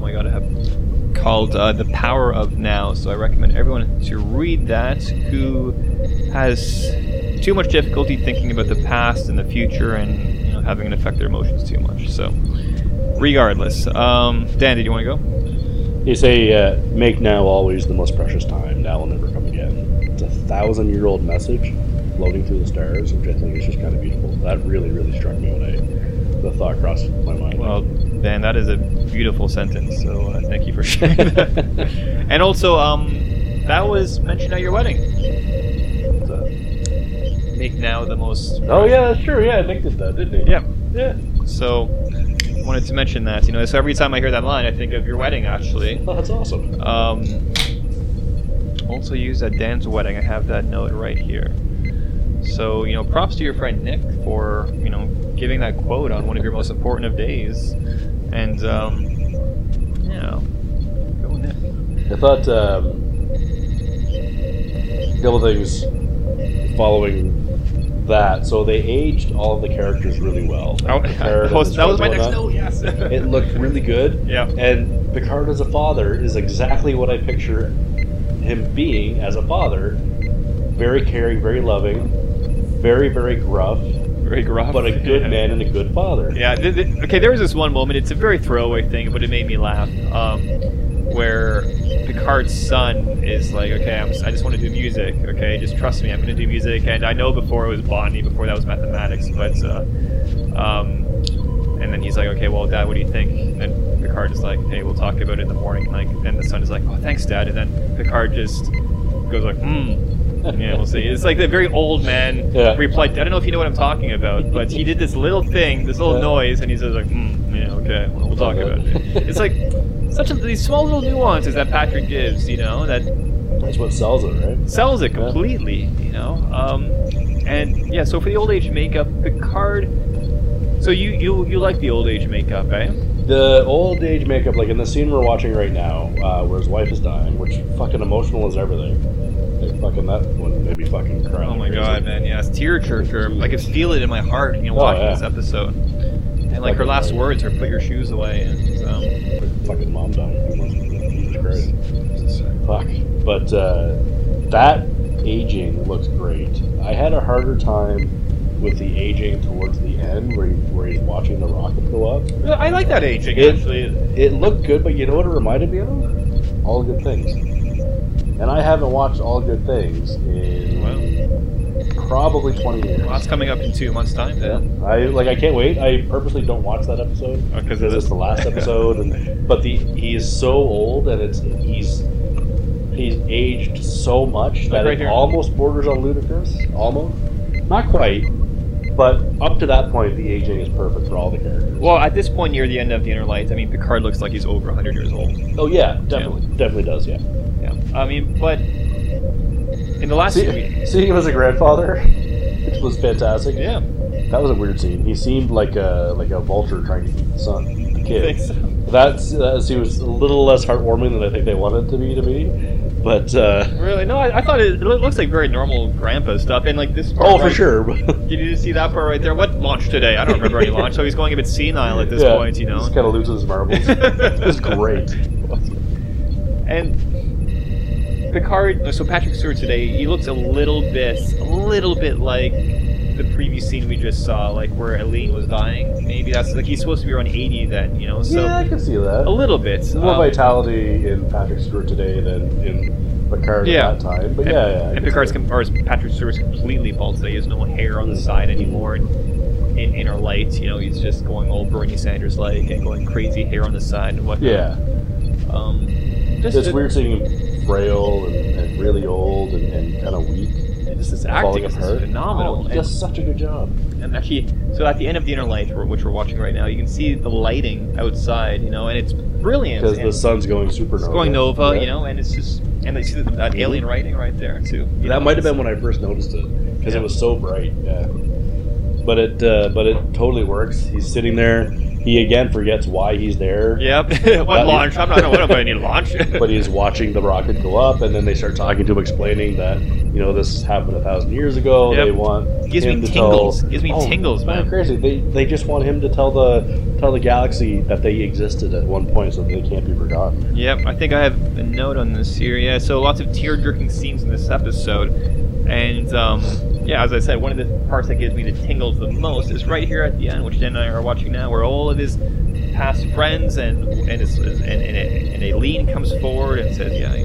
The Power of Now. So I recommend everyone to read that who has too much difficulty thinking about the past and the future, and having it affect their emotions too much. So, regardless, Dan, did you want to go? You say, make now always the most precious time, now will never come again. It's a 1,000-year-old message floating through the stars, which I think is just kind of beautiful. That really, really struck me when the thought crossed my mind. Well, Dan, that is a beautiful sentence, so thank you for sharing that. And also, that was mentioned at your wedding. Make now the most... Oh, yeah, that's true. Yeah, Nick did that, didn't he? Yeah. Yeah. So, wanted to mention that. So every time I hear that line, I think of your wedding, actually. Oh, that's awesome. Also used at Dan's wedding. I have that note right here. So, props to your friend Nick for, giving that quote on one of your most important of days. And, go Nick. I thought a couple things following that. So they aged all of the characters really well. That was my next note, yes. It looked really good. Yeah. And Picard as a father is exactly what I picture him being as a father. Very caring, very loving, very, very gruff. Very gruff. But a good man and a good father. Yeah. Okay, there was this one moment, it's a very throwaway thing, but it made me laugh, where Picard's son is like, okay, I just want to do music, okay, just trust me, I'm going to do music, and I know before it was botany, before that was mathematics, but, and then he's like, okay, well, Dad, what do you think? And Picard is like, hey, we'll talk about it in the morning, and the son is like, oh, thanks, Dad, and then Picard just goes like, yeah, we'll see. It's like the very old man reply. I don't know if you know what I'm talking about, but he did this little thing, this little noise, and he says like, yeah, okay, well, we'll talk about it. It's like these small little nuances that Patrick gives, That's what sells it, right? Sells it completely, And yeah, so for the old age makeup, Picard. So you like the old age makeup, eh? The old age makeup, like in the scene we're watching right now, where his wife is dying, which fucking emotional as everything. Like fucking that one made me fucking cry. Oh my god, man! Yeah, it's tearjerker. I could feel it in my heart, watching this episode. And like her last words are "Put your shoes away." And fucking mom dying. Jesus Christ. Fuck. But that aging looks great. I had a harder time with the aging towards the end, where he's watching the rocket go up. I like that aging. Actually, it looked good, but you know what it reminded me of? All Good Things. And I haven't watched All Good Things in probably 20 years. Well, that's coming up in 2 months' time, then. I can't wait. I purposely don't watch that episode because it's the last episode. But he is so old, and he's aged so much that it almost borders on ludicrous. Almost, not quite. But up to that point, the aging is perfect for all the characters. Well, at this point near the end of The Inner Light, Picard looks like he's over 100 years old. Oh yeah, definitely, definitely does. Yeah. But in the last seeing him as a grandfather, which was fantastic. Yeah, that was a weird scene. He seemed like a vulture trying to eat the kid. I think so. That scene was a little less heartwarming than I think they wanted it to me. But really, no, I thought it looks like very normal grandpa stuff, and like this part. Oh, for sure. Did you see that part right there? What launched today? I don't remember any launch. So he's going a bit senile at this point, He just kind of loses his marbles. It was great. And Picard, so Patrick Stewart today, he looks a little bit like the previous scene we just saw, like where Eileen was dying. Maybe that's like he's supposed to be around 80 then, So yeah, I can see that. A little bit. There's more vitality in Patrick Stewart today than in Picard at that time. But and Patrick Stewart's completely bald today. He has no hair on the side anymore. And in Inner Light, he's just going all Bernie Sanders-like and going crazy hair on the side and whatnot. Yeah. It's weird seeing him frail and really old and kind of weak. And just his acting is phenomenal. He does such a good job. And actually, so at the end of The Inner Light, which we're watching right now, you can see the lighting outside, and it's brilliant. Because the sun's going supernova. It's going nova, and it's just, and you see that alien writing right there too. That might have been when I first noticed it, because it was so bright. Yeah. But it totally works. He's sitting there. he again forgets why he's there. Yep. What launch? I'm not going to need a launch. But he's watching the rocket go up, and then they start talking to him, explaining that this happened 1,000 years ago. Yep. They want Gives him me to tingles. tell. Gives me tingles, man. Crazy. They just want him to tell the galaxy that they existed at one point, so that they can't be forgotten. Yep. I think I have a note on this here. Yeah. So lots of tear-jerking scenes in this episode, and yeah, as I said, one of the parts that gives me the tingles the most is right here at the end, which Dan and I are watching now, where all of his past friends and Aileen comes forward and says, yeah,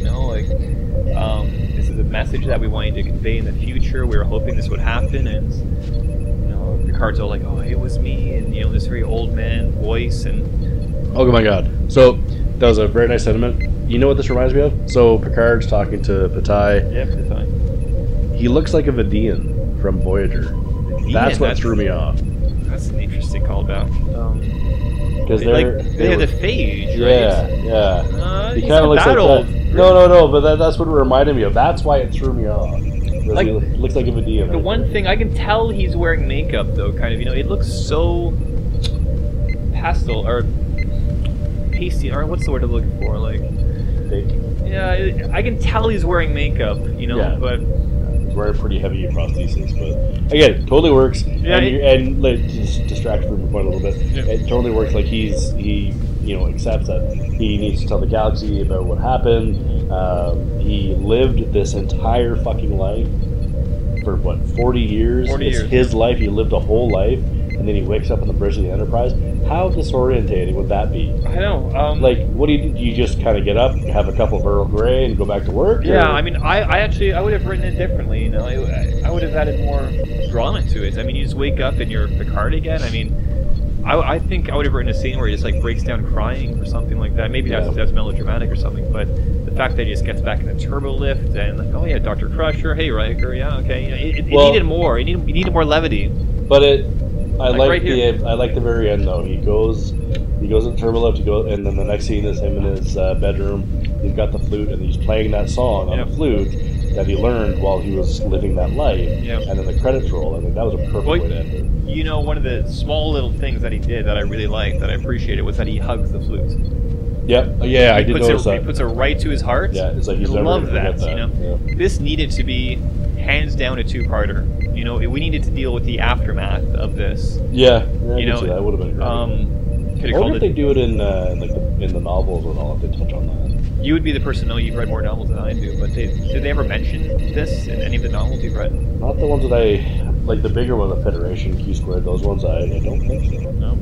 this is a message that we wanted to convey in the future. We were hoping this would happen, and Picard's all like, oh, it was me, and this very old man voice, and oh my god. So that was a very nice sentiment. You know what this reminds me of? So Picard's talking to Patai. yep, the time. He looks like a Vidian from Voyager. That's what threw me off. That's an interesting callback. Because they had the phage, right? Yeah. He He's kind of not looks that like old. that. No, but that's what it reminded me of. That's why it threw me off. Like, he looks like a Vidian. The one thing I can tell he's wearing makeup though, kind of. It looks so pastel or pasty, or what's the word I'm looking for? Like, yeah, I can tell he's wearing makeup. Yeah. But. He's wearing pretty heavy prosthesis, but again, totally works. Yeah, and like, just distract from your point a little bit. Yeah. It totally works. Like he accepts that he needs to tell the galaxy about what happened. He lived this entire fucking life for 40 years. 40 it's years. his life. He lived a whole life, and then he wakes up on the bridge of the Enterprise. How disorientating would that be? I know. Like, what do you just kind of get up, have a couple of Earl Grey, and go back to work? Yeah, or? I mean, I would have written it differently. I would have added more drama to it. I mean, you just wake up and you're Picard again. I mean, I think I would have written a scene where he just like breaks down crying or something like that. Maybe that's melodramatic or something. But the fact that he just gets back in the turbo lift and like, oh yeah, Dr. Crusher, hey Riker, yeah, okay. It needed more. It needed more levity. But I like right the very end though. He goes in turbo lift, and then the next scene is him in his bedroom. He's got the flute and he's playing that song on the flute that he learned while he was living that life. Yep. And then the credits roll. I mean, that was a perfect way to end it. One of the small little things that he did that I really liked, that I appreciated, was that he hugs the flute. Yep. Yeah, I did notice that. He puts it right to his heart. Yeah, it's like he's I never love gonna that. forget that. Yeah. This needed to be hands down a two-parter. We needed to deal with the aftermath of this. Yeah, I can see that would have been great. Could I wonder if they do it in in the novels at all, if they touch on that. You would be the person to know. You've read more novels than I do, but did they ever mention this in any of the novels you've read? Not the ones that I like. The bigger one, the Federation, Q Squared. Those ones, I don't think so. No.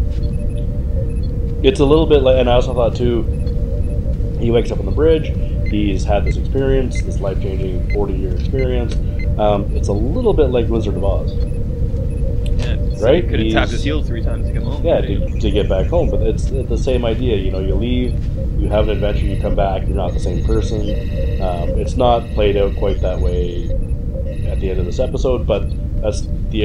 It's a little bit like, and I also thought too. He wakes up on the bridge. He's had this experience, this life-changing 40-year experience. It's a little bit like Wizard of Oz. Yeah, right? He could have tapped his heels 3 times to come home. Yeah, to get back home. But it's the same idea. You leave, you have an adventure, you come back, you're not the same person. It's not played out quite that way at the end of this episode, but that's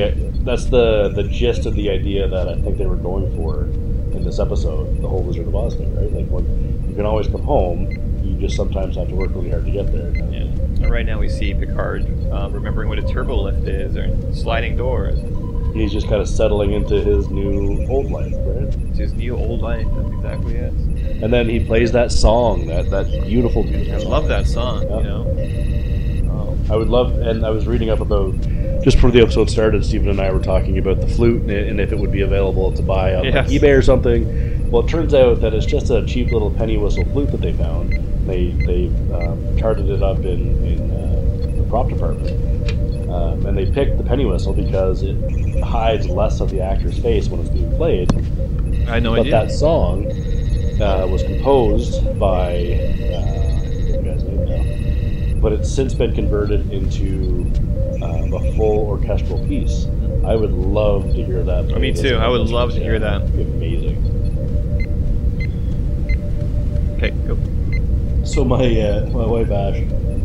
the gist of the idea that I think they were going for in this episode, the whole Wizard of Oz thing, right? Like, when you can always come home, you just sometimes have to work really hard to get there. Yeah. And right now we see Picard remembering what a turbo lift is, or sliding doors. He's just kind of settling into his new old life, right? It's his new old life. That's exactly it. And then he plays that song, that beautiful I song. love that song. Yeah. I would love, and I was reading up about, just before the episode started, Stephen and I were talking about the flute and if it would be available to buy on like eBay or something. Well, it turns out that it's just a cheap little penny whistle flute that they found. They charted it up in the prop department. And they picked the penny whistle because it hides less of the actor's face when it's being played. I had no idea. But that song was composed by, I forget the guy's name now, but it's since been converted into a full orchestral piece. I would love to hear that. Me too. I would love to hear that. It'd be amazing. Okay, go. So my wife Ash,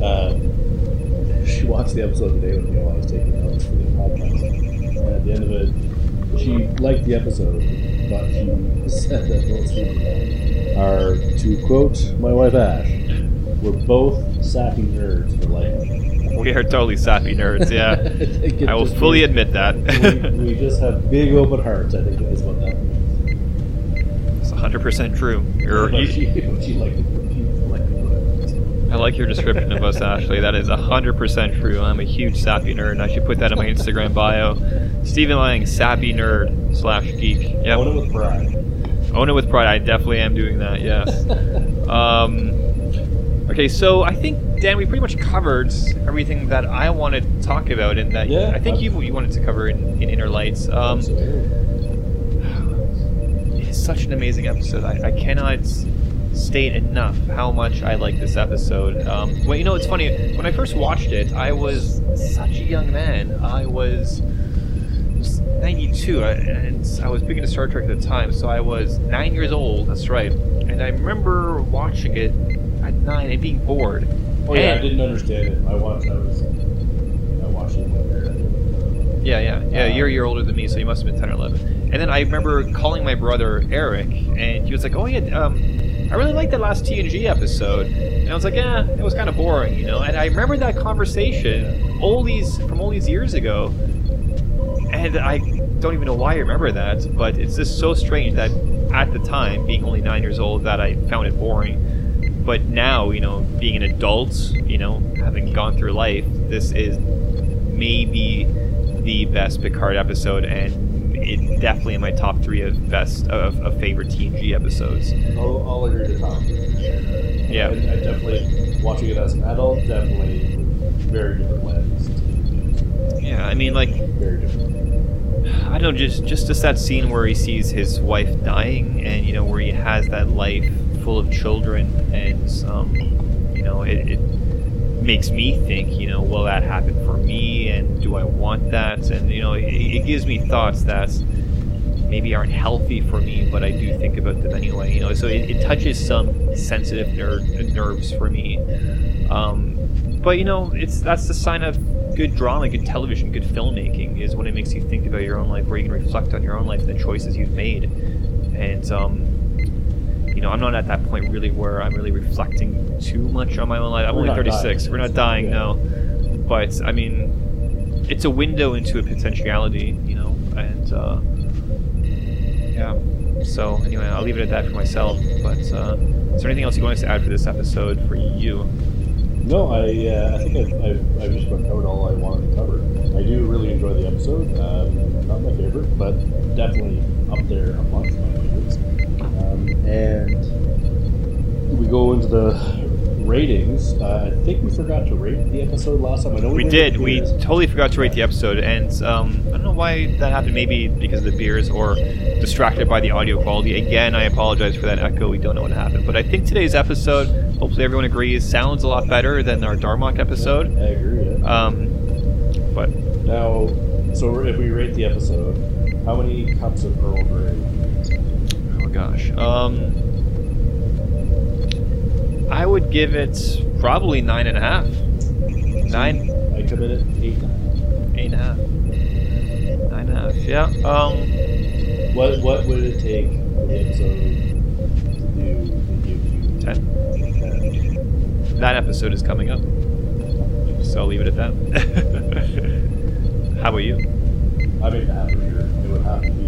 she watched the episode today with me while I was taking notes for the podcast. And at the end of it, she liked the episode, but she said that both Steve and I are, to quote my wife Ash, we're both sappy nerds for life. We are totally sappy nerds, yeah. I will fully admit that. we just have big open hearts, I think is what that means. 100% true. I like your description of us, Ashley. That is 100% true. I'm a huge Sappy nerd, and I should put that in my Instagram bio. Stephen Lang, Sappy nerd / geek. Yep. Own it with pride. Own it with pride. I definitely am doing that, yes. Okay, so I think, Dan, we pretty much covered everything that I wanted to talk about, and that I think you wanted to cover in Inner Lights. It's such an amazing episode. I cannot state enough how much I like this episode. Well, you know, it's funny. When I first watched it, I was such a young man. I was 92, and I was big into Star Trek at the time, so I was 9 years old. That's right. And I remember watching it at 9 and being bored. Oh yeah, I didn't understand it. I watched it later. Yeah. You're a year older than me, so you must have been 10 or 11. And then I remember calling my brother Eric, and he was like, "Oh yeah, I really liked that last TNG episode." And I was like, "Yeah, it was kind of boring, you know." And I remember that conversation all these years ago, and I don't even know why I remember that, but it's just so strange that at the time, being only 9 years old, that I found it boring. But now, you know, being an adult, you know, having gone through life, this is maybe the best Picard episode, and it's definitely in my top 3 of favorite TNG episodes. I'll agree to Tom. Yeah. I definitely, watching it as an adult, definitely very different lens. Yeah, I mean, like, Very different. I don't know, just that scene where he sees his wife dying, and, you know, where he has that life full of children, and, you know, it makes me think, you know, will that happen for me, and do I want that? And, you know, it gives me thoughts that maybe aren't healthy for me, but I do think about them anyway, you know, so it touches some sensitive nerves for me. But, you know, that's the sign of good drama, good television, good filmmaking, is when it makes you think about your own life, where you can reflect on your own life and the choices you've made. And, you know, I'm not at that point really where I'm really reflecting too much on my own life. I'm only 36. We're not dying, no. But, I mean, it's a window into a potentiality, you know, and, yeah. So, anyway, I'll leave it at that for myself. But, is there anything else you want us to add for this episode for you? No, I think I've just about covered all I wanted to cover. I do really enjoy the episode. Not my favorite, but definitely up there amongst my favorites. And we go into the ratings. I think we forgot to rate the episode last time. I know we did. We totally forgot to rate the episode, and I don't know why that happened. Maybe because of the beers, or distracted by the audio quality. Again, I apologize for that echo. We don't know what happened, but I think today's episode, hopefully everyone agrees, sounds a lot better than our Darmok episode. Yeah, I agree. Yeah. But now, so if we rate the episode, how many cups of Earl Grey? Oh gosh. I would give it probably 9.5. 9. I committed 8.5. 8.5. 9.5. Yeah. What would it take for the episode to give you 10? That episode is coming up, so I'll leave it at that. How about you? I make that for sure. It would have to be.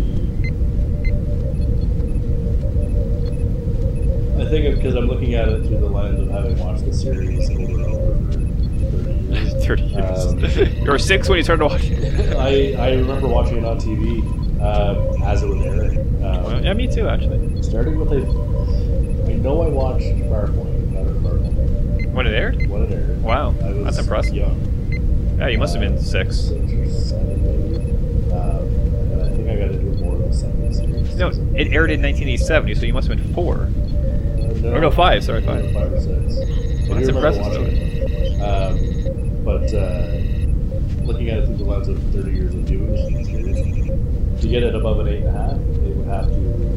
I think because I'm looking at it through the lens of having watched the series over and over for 30 years. 30 years. You were 6 when you started watching it. I remember watching it on TV as it was airing. Yeah, me too, actually. Starting with I know I watched Farpoint. When it aired? When it aired. Wow, I was that's impressive. Young. Yeah, you must have been 6. 6 or 7 maybe. And I think I got to do more of the second series. No, it aired in 1987, so you must have been 4. Or no, 5. Sorry, 5. 5 or 6. Well, that's impressive, though. But looking at it through the lens of 30 years of viewing this series, to get it above an 8.5, it would have to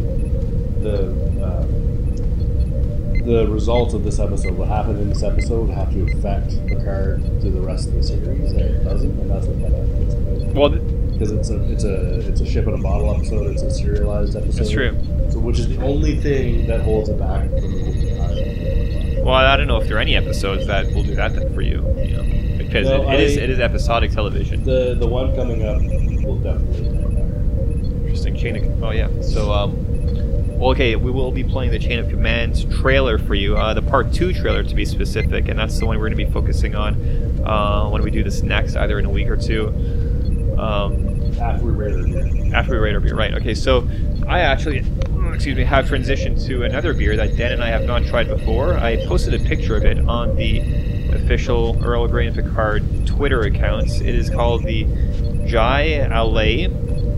the results of this episode, what happened in this episode, would have to affect Picard to the rest of the series, and it doesn't, and that's what kind of gets me. Well, because it's a ship in a bottle episode, it's a serialized episode. That's true. So, which is the only thing that holds it back from moving higher. Well, I don't know if there are any episodes that will do that then for you, you know, because it is episodic television. The one coming up will definitely do that. Interesting chain of, oh yeah. So Well, okay, we will be playing the Chain of Command trailer for you, the Part 2 trailer to be specific, and that's the one we're going to be focusing on when we do this next, either in a week or two. After we rate our beer. After we rate our beer, right. Okay, so I actually, have transitioned to another beer that Dan and I have not tried before. I posted a picture of it on the official Earl Grey and Picard Twitter accounts. It is called the Jai Alai,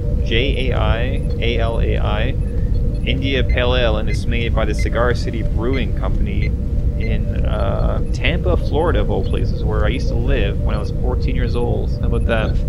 Jaialai, India Pale Ale, and it's made by the Cigar City Brewing Company in Tampa, Florida, of all places, where I used to live when I was 14 years old. How about that?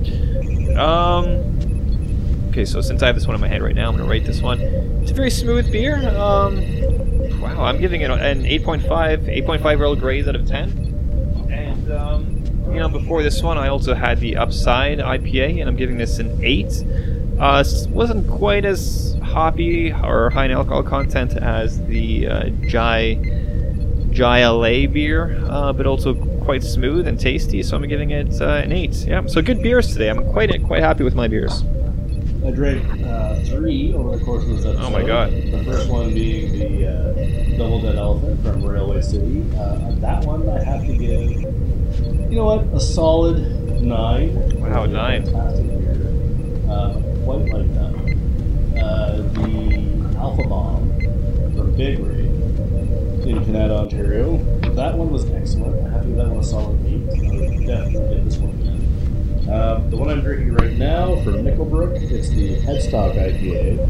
Okay, so since I have this one in my head right now, I'm going to rate this one. It's a very smooth beer. Wow, I'm giving it an 8.5 Earl Greys out of 10. And, before this one, I also had the Upside IPA, and I'm giving this an 8. Wasn't quite as hoppy or high in alcohol content as the Jai Alai beer, but also quite smooth and tasty, so I'm giving it an 8. Yeah, so good beers today. I'm quite happy with my beers. I drank 3 over the course of this episode. Oh my god. The first one being the Double Dead Elephant from Railway City. That one I have to give, you know what, a solid 9. Wow, 9. Fantastic beer. Quite like that. The Alpha Bomb from Big Rig in Canada, Ontario. That one was excellent. I have to give that one a solid 8. I would definitely get this one again. The one I'm drinking right now from Nickelbrook, it's the Headstock IPA.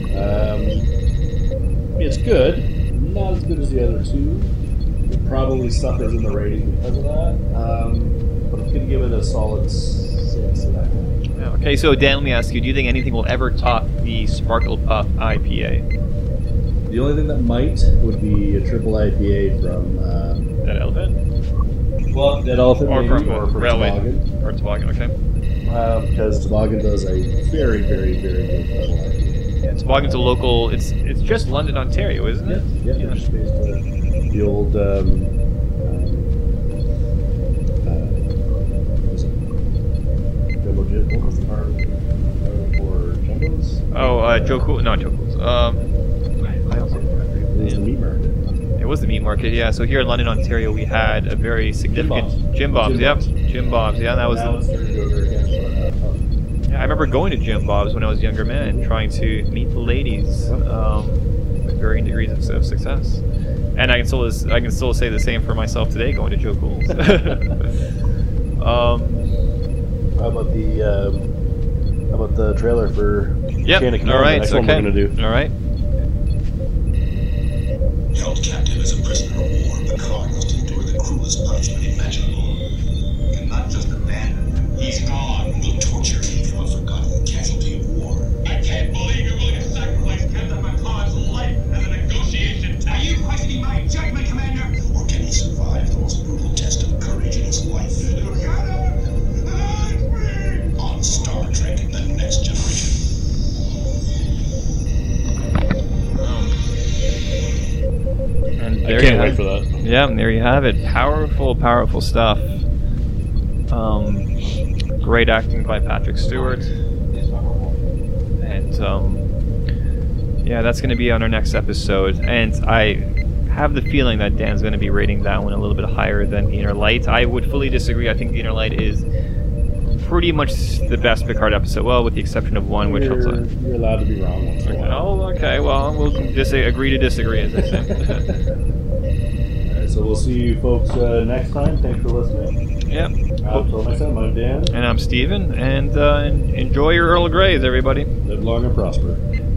It's good, not as good as the other two. It probably suffers in the rating because of that, but I'm going to give it a solid 6. Okay, so Dan, let me ask you, do you think anything will ever top the Sparkle Puff IPA? The only thing that might would be a triple IPA from... Dead Elephant? Well, Dead Elephant Or maybe, from or from Railway. Toboggan. Or Toboggan, okay. Because Toboggan does a very, very, very good double IPA. Yeah, Toboggan's a local, it's just London, Ontario, isn't it? Yeah, they're just based the old... what was the bar for Jumbo's? Oh, Joe Cool, not Joe Cool's. It was the meat market. It was the meat market, yeah. So here in London, Ontario, we had a very significant Jim Bob's. Yep, Jim Bob's. Yeah, that was. Now it's starting to go very good. Yeah, I remember going to Jim Bob's when I was a younger man, trying to meet the ladies with varying degrees of success. And I can still say the same for myself today, going to Joe Cool's. How about the trailer for Yep. Chain of Command? All right. The next Okay. one we're gonna do. All right. Held captive as a prisoner of war, Picard must endure the cruelest punishment imaginable. And not just abandon him. He's gone. We'll torture him from a forgotten casualty of war. I can't believe you're willing to sacrifice Captain Picard's life as a negotiation tactic. Are you questioning my judgment, Commander? Or can he survive the most brutal test of courage in his life? On Star Trek, The Next Generation. And I there can't you wait have- for that. Yeah, and there you have it. Powerful stuff. Great acting by Patrick Stewart. And yeah, that's going to be on our next episode. And I have the feeling that Dan's going to be rating that one a little bit higher than The Inner Light. I would fully disagree. I think The Inner Light is pretty much the best Picard episode. Well, with the exception of one, which You're allowed to be wrong once in a while. Oh, okay. Well, we'll just agree to disagree, as I say. Alright, so we'll see you folks next time. Thanks for listening. Yep. Until next time, I'm Dan. And I'm Steven, and enjoy your Earl Greys, everybody. Live long and prosper.